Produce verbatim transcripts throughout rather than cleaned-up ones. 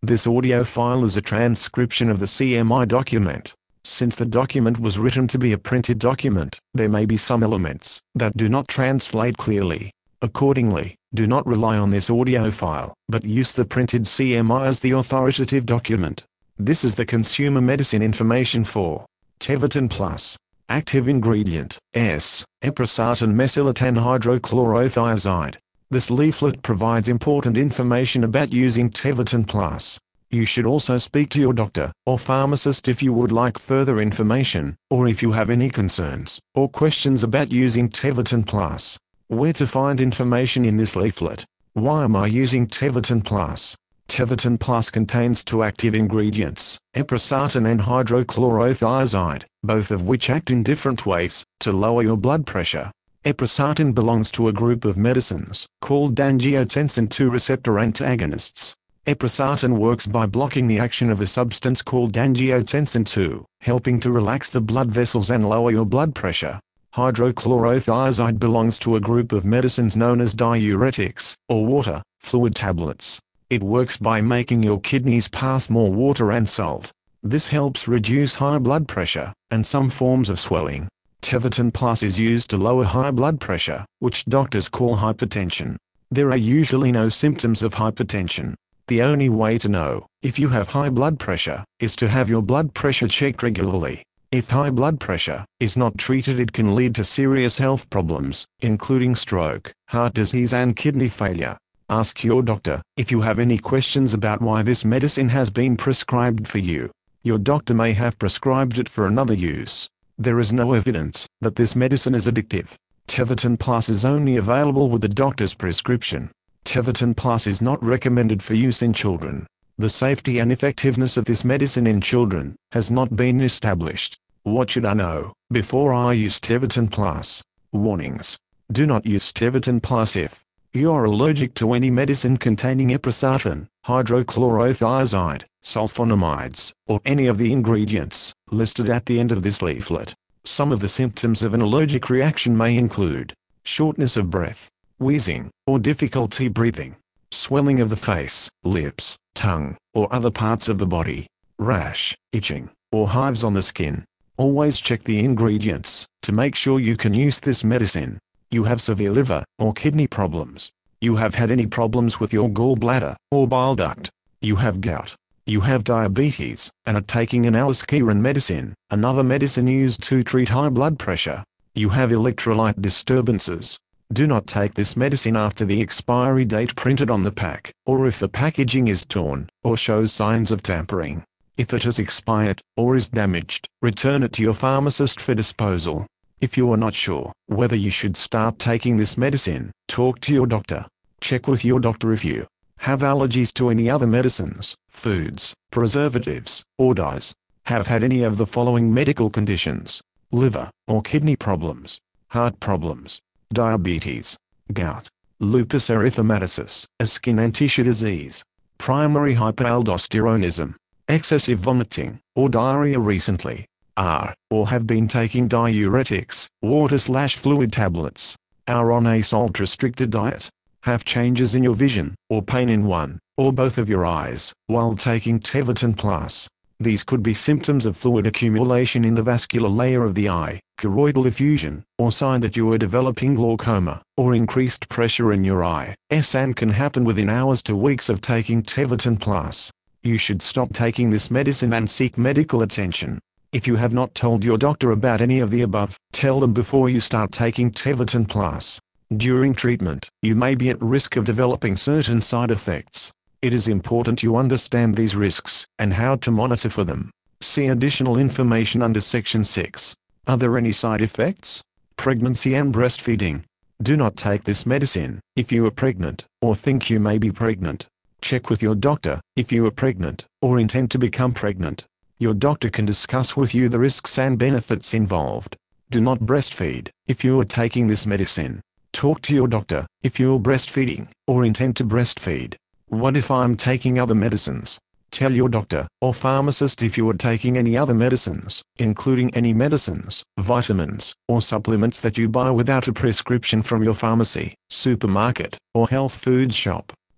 This audio file is a transcription of the C M I document. Since the document was written to be a printed document, there may be some elements that do not translate clearly. Accordingly, do not rely on this audio file, but use the printed C M I as the authoritative document. This is the consumer medicine information for Tevitin Plus. Active ingredient, S. Eprosartan mesylatan hydrochlorothiazide. This leaflet provides important information about using Tevitin Plus. You should also speak to your doctor or pharmacist if you would like further information, or if you have any concerns or questions about using Tevitin Plus. Where to find information in this leaflet? Why am I using Tevitin Plus? Tevitin Plus contains two active ingredients, eprosartan and hydrochlorothiazide, both of which act in different ways to lower your blood pressure. Eprosartan belongs to a group of medicines called angiotensin two receptor antagonists. Eprosartan works by blocking the action of a substance called angiotensin two, helping to relax the blood vessels and lower your blood pressure. Hydrochlorothiazide belongs to a group of medicines known as diuretics, or water, fluid tablets. It works by making your kidneys pass more water and salt. This helps reduce high blood pressure, and some forms of swelling. Tevitin Plus is used to lower high blood pressure, which doctors call hypertension. There are usually no symptoms of hypertension. The only way to know if you have high blood pressure is to have your blood pressure checked regularly. If high blood pressure is not treated, it can lead to serious health problems, including stroke, heart disease and kidney failure. Ask your doctor if you have any questions about why this medicine has been prescribed for you. Your doctor may have prescribed it for another use. There is no evidence that this medicine is addictive. Tevitin Plus is only available with the doctor's prescription. Tevitin Plus is not recommended for use in children. The safety and effectiveness of this medicine in children has not been established. What should I know before I use Tevitin Plus? Warnings. Do not use Tevitin Plus if you are allergic to any medicine containing eprosartan, hydrochlorothiazide, sulfonamides, or any of the ingredients listed at the end of this leaflet. Some of the symptoms of an allergic reaction may include shortness of breath, wheezing, or difficulty breathing, swelling of the face, lips, tongue, or other parts of the body, rash, itching, or hives on the skin. Always check the ingredients to make sure you can use this medicine. You have severe liver or kidney problems. You have had any problems with your gallbladder or bile duct. You have gout. You have diabetes, and are taking an aliskiren medicine, another medicine used to treat high blood pressure. You have electrolyte disturbances. Do not take this medicine after the expiry date printed on the pack, or if the packaging is torn, or shows signs of tampering. If it has expired, or is damaged, return it to your pharmacist for disposal. If you are not sure whether you should start taking this medicine, talk to your doctor. Check with your doctor if you have allergies to any other medicines, foods, preservatives, or dyes. Have had any of the following medical conditions: liver or kidney problems, heart problems, diabetes, gout, lupus erythematosus, a skin and tissue disease, primary hyperaldosteronism, excessive vomiting, or diarrhea recently. Are, or have been taking diuretics, water-slash-fluid tablets. Are on a salt-restricted diet. Have changes in your vision, or pain in one, or both of your eyes, while taking Tevitin Plus. These could be symptoms of fluid accumulation in the vascular layer of the eye, choroidal effusion, or sign that you are developing glaucoma, or increased pressure in your eye, and can happen within hours to weeks of taking Tevitin Plus. You should stop taking this medicine and seek medical attention. If you have not told your doctor about any of the above, tell them before you start taking Tevitin Plus. During treatment, you may be at risk of developing certain side effects. It is important you understand these risks, and how to monitor for them. See additional information under Section six. Are there any side effects? Pregnancy and breastfeeding. Do not take this medicine if you are pregnant, or think you may be pregnant. Check with your doctor if you are pregnant, or intend to become pregnant. Your doctor can discuss with you the risks and benefits involved. Do not breastfeed if you are taking this medicine. Talk to your doctor if you are breastfeeding, or intend to breastfeed. What if I'm taking other medicines? Tell your doctor or pharmacist if you are taking any other medicines, including any medicines, vitamins, or supplements that you buy without a prescription from your pharmacy, supermarket, or health food shop.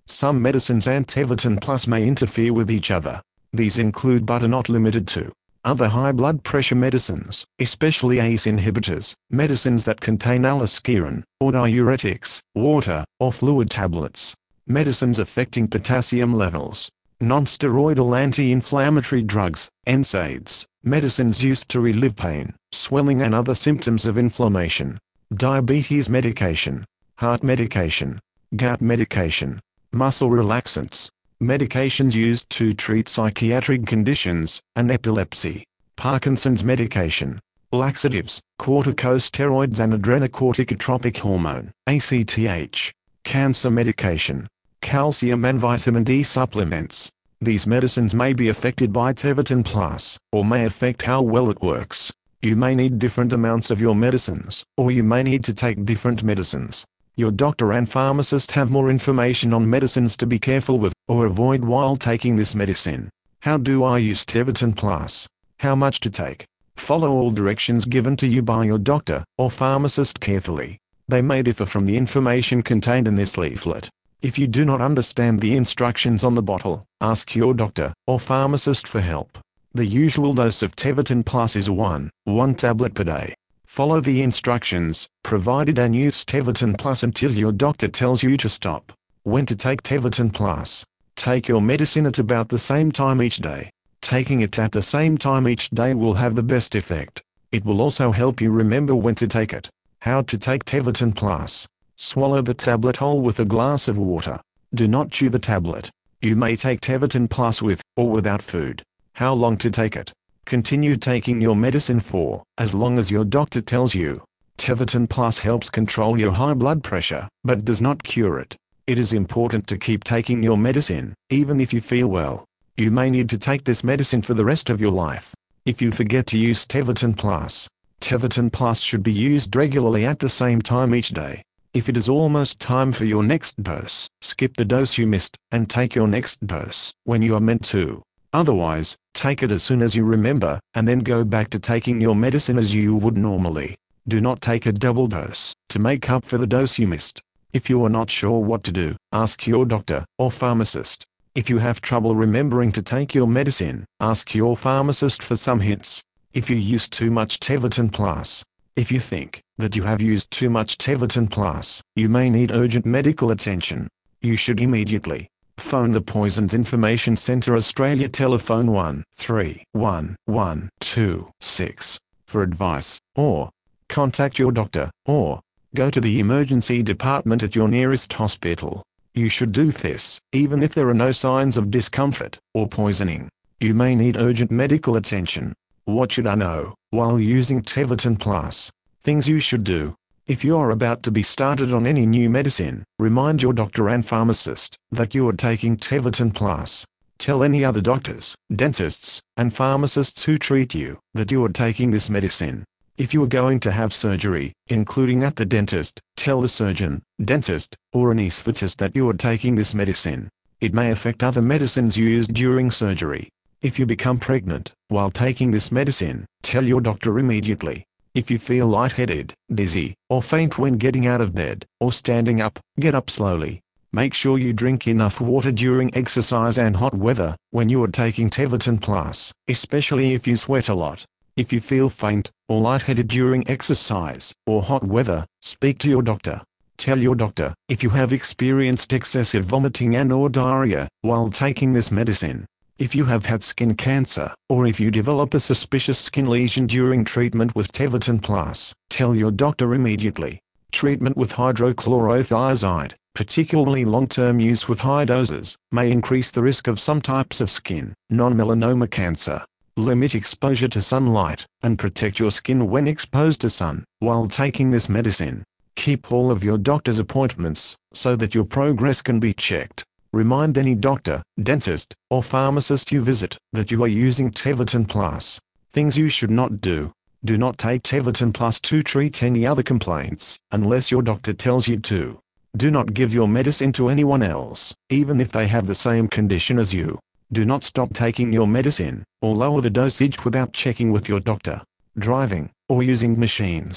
Some medicines and Tevitin Plus may interfere with each other. These include but are not limited to other high blood pressure medicines, especially A C E inhibitors, medicines that contain aliskiren, or diuretics, water, or fluid tablets, medicines affecting potassium levels, non-steroidal anti-inflammatory drugs, N SAIDs, medicines used to relieve pain, swelling and other symptoms of inflammation, diabetes medication, heart medication, gout medication, muscle relaxants, medications used to treat psychiatric conditions, and epilepsy, Parkinson's medication, laxatives, corticosteroids and adrenocorticotropic hormone, A C T H, cancer medication, calcium and vitamin D supplements. These medicines may be affected by Tevitin Plus, or may affect how well it works. You may need different amounts of your medicines, or you may need to take different medicines. Your doctor and pharmacist have more information on medicines to be careful with, or avoid while taking this medicine. How do I use Tevitin Plus? How much to take? Follow all directions given to you by your doctor or pharmacist carefully. They may differ from the information contained in this leaflet. If you do not understand the instructions on the bottle, ask your doctor or pharmacist for help. The usual dose of Tevitin Plus is one, one tablet per day. Follow the instructions provided and use Tevitin Plus until your doctor tells you to stop. When to take Tevitin Plus? Take your medicine at about the same time each day. Taking it at the same time each day will have the best effect. It will also help you remember when to take it. How to take Tevitin Plus? Swallow the tablet whole with a glass of water. Do not chew the tablet. You may take Tevitin Plus with or without food. How long to take it? Continue taking your medicine for as long as your doctor tells you. Tevitin Plus helps control your high blood pressure, but does not cure it. It is important to keep taking your medicine, even if you feel well. You may need to take this medicine for the rest of your life. If you forget to use Tevitin Plus, Tevitin Plus should be used regularly at the same time each day. If it is almost time for your next dose, skip the dose you missed, and take your next dose when you are meant to. Otherwise, take it as soon as you remember, and then go back to taking your medicine as you would normally. Do not take a double dose to make up for the dose you missed. If you are not sure what to do, ask your doctor or pharmacist. If you have trouble remembering to take your medicine, ask your pharmacist for some hints. If you use too much Tevitin Plus. If you think that you have used too much Tevitin Plus, you may need urgent medical attention. You should immediately phone the Poisons Information Centre Australia telephone one three one one two six for advice, or contact your doctor, or go to the emergency department at your nearest hospital. You should do this, even if there are no signs of discomfort or poisoning. You may need urgent medical attention. What should I know while using Tevitin Plus? Things you should do. If you are about to be started on any new medicine, remind your doctor and pharmacist that you are taking Tevitin Plus. Tell any other doctors, dentists, and pharmacists who treat you that you are taking this medicine. If you are going to have surgery, including at the dentist, tell the surgeon, dentist, or anesthetist that you are taking this medicine. It may affect other medicines used during surgery. If you become pregnant while taking this medicine, tell your doctor immediately. If you feel lightheaded, dizzy, or faint when getting out of bed, or standing up, get up slowly. Make sure you drink enough water during exercise and hot weather when you are taking Tevitin Plus, especially if you sweat a lot. If you feel faint or lightheaded during exercise or hot weather, speak to your doctor. Tell your doctor if you have experienced excessive vomiting and or diarrhea while taking this medicine. If you have had skin cancer, or if you develop a suspicious skin lesion during treatment with Tevitin Plus, tell your doctor immediately. Treatment with hydrochlorothiazide, particularly long-term use with high doses, may increase the risk of some types of skin, non-melanoma cancer. Limit exposure to sunlight, and protect your skin when exposed to sun, while taking this medicine. Keep all of your doctor's appointments, so that your progress can be checked. Remind any doctor, dentist, or pharmacist you visit, that you are using Tevitin Plus. Things you should not do. Do not take Tevitin Plus to treat any other complaints, unless your doctor tells you to. Do not give your medicine to anyone else, even if they have the same condition as you. Do not stop taking your medicine, or lower the dosage without checking with your doctor. Driving, or using machines.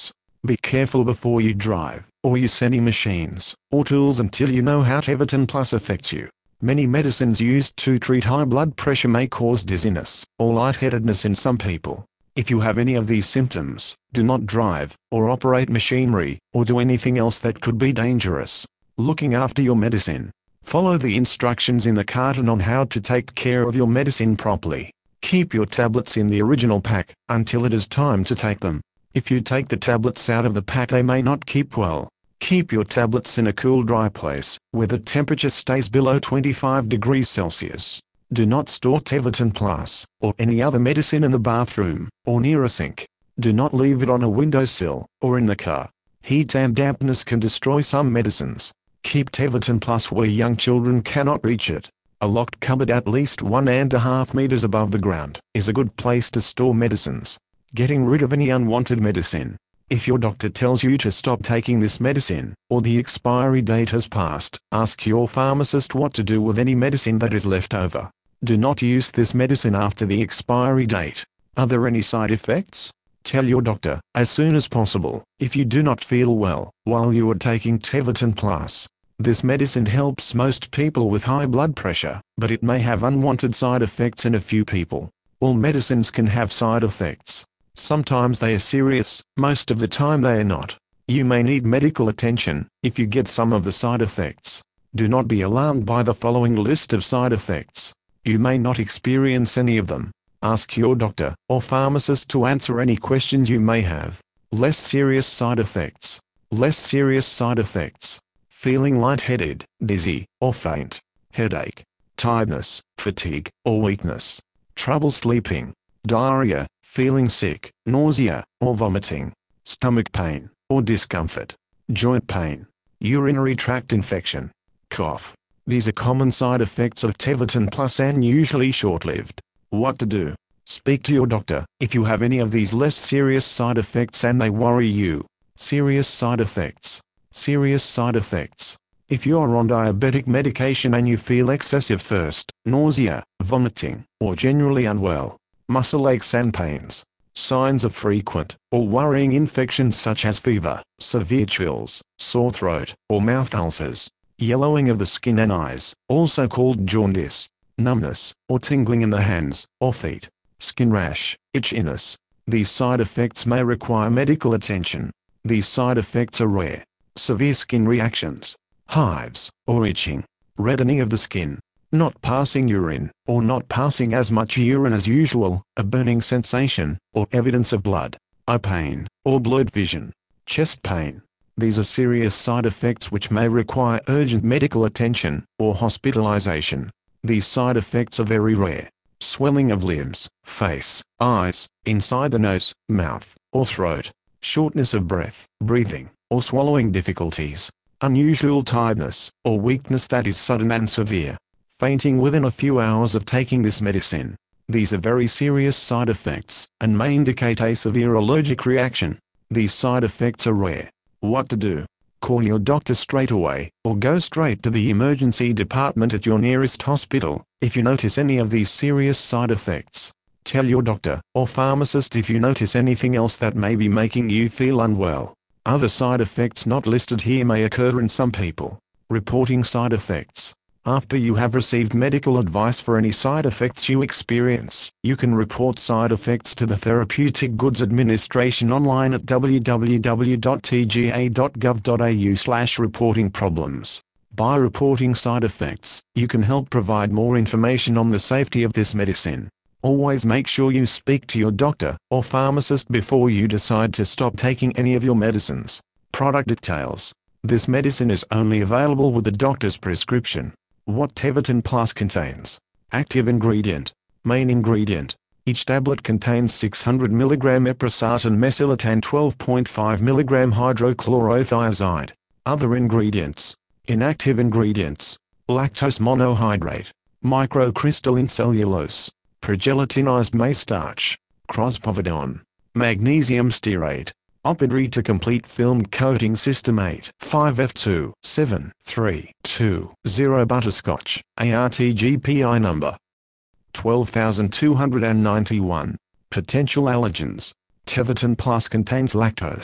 Be careful before you drive, or use any machines, or tools until you know how Tevitin Plus affects you. Many medicines used to treat high blood pressure may cause dizziness, or lightheadedness in some people. If you have any of these symptoms, do not drive, or operate machinery, or do anything else that could be dangerous. Looking after your medicine. Follow the instructions in the carton on how to take care of your medicine properly. Keep your tablets in the original pack, until it is time to take them. If you take the tablets out of the pack they may not keep well. Keep your tablets in a cool dry place, where the temperature stays below twenty-five degrees Celsius. Do not store Tevitin Plus, or any other medicine in the bathroom, or near a sink. Do not leave it on a windowsill, or in the car. Heat and dampness can destroy some medicines. Keep Tevitin Plus where young children cannot reach it. A locked cupboard at least one and a half meters above the ground is a good place to store medicines. Getting rid of any unwanted medicine. If your doctor tells you to stop taking this medicine, or the expiry date has passed, ask your pharmacist what to do with any medicine that is left over. Do not use this medicine after the expiry date. Are there any side effects? Tell your doctor, as soon as possible, if you do not feel well, while you are taking Tevitin Plus. This medicine helps most people with high blood pressure, but it may have unwanted side effects in a few people. All medicines can have side effects. Sometimes they are serious, most of the time they are not. You may need medical attention if you get some of the side effects. Do not be alarmed by the following list of side effects. You may not experience any of them. Ask your doctor or pharmacist to answer any questions you may have. Less serious side effects. Less serious side effects. Feeling lightheaded, dizzy, or faint. Headache. Tiredness, fatigue, or weakness. Trouble sleeping. Diarrhea, feeling sick, nausea, or vomiting. Stomach pain, or discomfort. Joint pain. Urinary tract infection. Cough. These are common side effects of Tevitin Plus and usually short-lived. What to do? Speak to your doctor if you have any of these less serious side effects and they worry you. Serious side effects. Serious side effects. If you are on diabetic medication and you feel excessive thirst, nausea, vomiting, or generally unwell. Muscle aches and pains. Signs of frequent or worrying infections such as fever, severe chills, sore throat, or mouth ulcers. Yellowing of the skin and eyes, also called jaundice. Numbness, or tingling in the hands, or feet. Skin rash, itchiness. These side effects may require medical attention. These side effects are rare. Severe skin reactions. Hives, or itching. Reddening of the skin. Not passing urine, or not passing as much urine as usual, a burning sensation, or evidence of blood. Eye pain, or blurred vision. Chest pain. These are serious side effects which may require urgent medical attention, or hospitalization. These side effects are very rare. Swelling of limbs, face, eyes, inside the nose, mouth, or throat. Shortness of breath, breathing, or swallowing difficulties. Unusual tiredness, or weakness that is sudden and severe. Fainting within a few hours of taking this medicine. These are very serious side effects, and may indicate a severe allergic reaction. These side effects are rare. What to do? Call your doctor straight away, or go straight to the emergency department at your nearest hospital, if you notice any of these serious side effects. Tell your doctor or pharmacist if you notice anything else that may be making you feel unwell. Other side effects not listed here may occur in some people. Reporting side effects. After you have received medical advice for any side effects you experience, you can report side effects to the Therapeutic Goods Administration online at w w w dot t g a dot gov dot a u slash reporting problems. By reporting side effects, you can help provide more information on the safety of this medicine. Always make sure you speak to your doctor or pharmacist before you decide to stop taking any of your medicines. Product details. This medicine is only available with the doctor's prescription. What Tevitin Plus contains. Active ingredient. Main ingredient. Each tablet contains six hundred milligrams eprosartan mesylate and twelve point five milligrams hydrochlorothiazide. Other ingredients. Inactive ingredients. Lactose monohydrate. Microcrystalline cellulose. Progelatinized maize starch. Crospovidone. Magnesium stearate. Opidre to complete film coating system eight five F two seven three two zero butterscotch, A R T G P I number twelve thousand two hundred ninety-one. Potential allergens. Tevitin Plus contains lactose.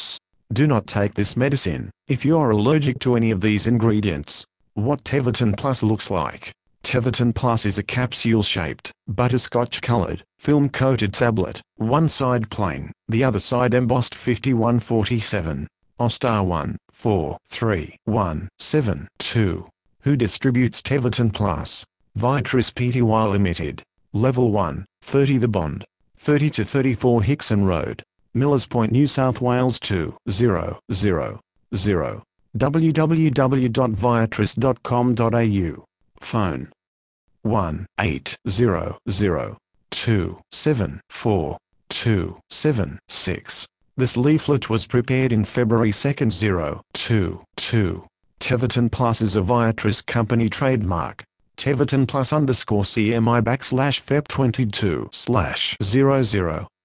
Do not take this medicine if you are allergic to any of these ingredients. What Tevitin Plus looks like. Tevitin Plus is a capsule-shaped, butterscotch-colored, film-coated tablet, one side plain, the other side embossed fifty-one forty-seven. O star one four three one seven two. Who distributes Tevitin Plus? Viatris Pty Limited. Level one, thirty The Bond. thirty to thirty-four Hickson Road. Millers Point, New South Wales two zero zero zero. w w w dot viatris dot com dot a u. Phone one eight zero zero two seven four two seven six. This leaflet was prepared in February second zero two two. Tevitin Plus is a Viatris company trademark. Tevitin Plus underscore C M I backslash Feb twenty-two slash zero zero.